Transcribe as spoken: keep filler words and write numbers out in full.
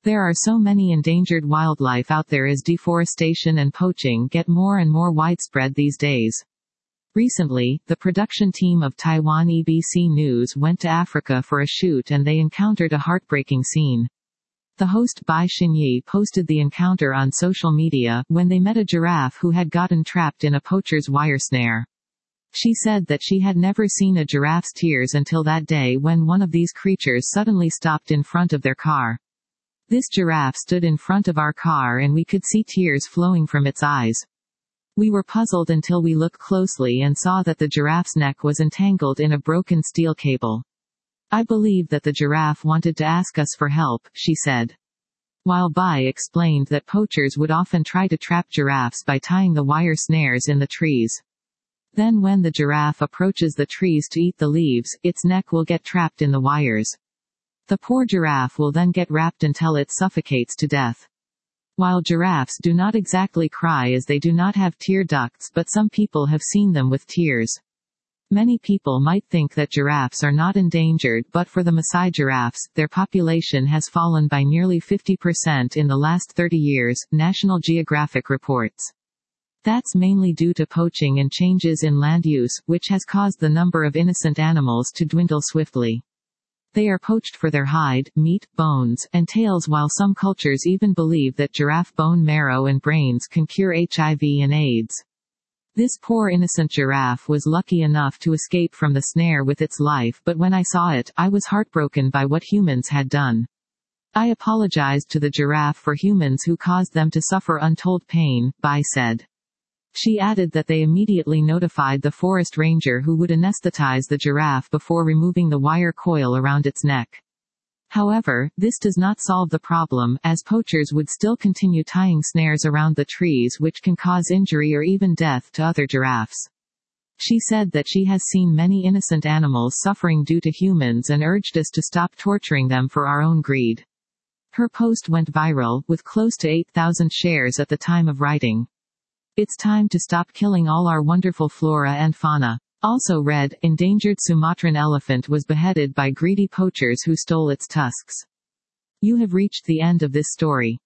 There are so many endangered wildlife out there as deforestation and poaching get more and more widespread these days. Recently, the production team of Taiwan E B C News went to Africa for a shoot and they encountered a heartbreaking scene. The host Bai Xinyi posted the encounter on social media, when they met a giraffe who had gotten trapped in a poacher's wire snare. She said that she had never seen a giraffe's tears until that day when one of these creatures suddenly stopped in front of their car. This giraffe stood in front of our car and we could see tears flowing from its eyes. We were puzzled until we looked closely and saw that the giraffe's neck was entangled in a broken steel cable. I believe that the giraffe wanted to ask us for help, she said. While Bai explained that poachers would often try to trap giraffes by tying the wire snares in the trees. Then when the giraffe approaches the trees to eat the leaves, its neck will get trapped in the wires. The poor giraffe will then get wrapped until it suffocates to death. While giraffes do not exactly cry as they do not have tear ducts, but some people have seen them with tears. Many people might think that giraffes are not endangered, but for the Maasai giraffes, their population has fallen by nearly fifty percent in the last thirty years, National Geographic reports. That's mainly due to poaching and changes in land use, which has caused the number of innocent animals to dwindle swiftly. They are poached for their hide, meat, bones, and tails, while some cultures even believe that giraffe bone marrow and brains can cure H I V and AIDS. This poor innocent giraffe was lucky enough to escape from the snare with its life, but when I saw it, I was heartbroken by what humans had done. I apologized to the giraffe for humans who caused them to suffer untold pain, Bai said. She added that they immediately notified the forest ranger who would anesthetize the giraffe before removing the wire coil around its neck. However, this does not solve the problem, as poachers would still continue tying snares around the trees, which can cause injury or even death to other giraffes. She said that she has seen many innocent animals suffering due to humans and urged us to stop torturing them for our own greed. Her post went viral, with close to eight thousand shares at the time of writing. It's time to stop killing all our wonderful flora and fauna. Also read, endangered Sumatran elephant was beheaded by greedy poachers who stole its tusks. You have reached the end of this story.